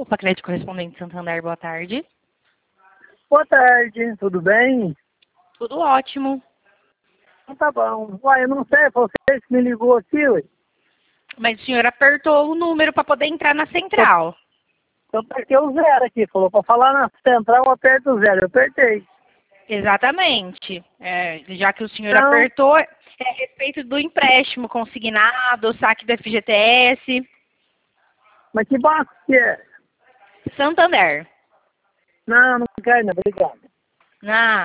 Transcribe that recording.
Opa, Crédito Correspondente Santander, boa tarde. Boa tarde, tudo bem? Tudo ótimo. Então tá bom. Uai, eu não sei, foi você que me ligou aqui, ué. Mas o senhor apertou o número para poder entrar na central. Eu apertei o zero aqui, falou pra falar na central, eu aperto o zero, eu apertei. Exatamente. Já que o senhor Então, apertou, é a respeito do empréstimo consignado, saque do FGTS. mas que banco que é? Santander. Não quero não, obrigado. Ah,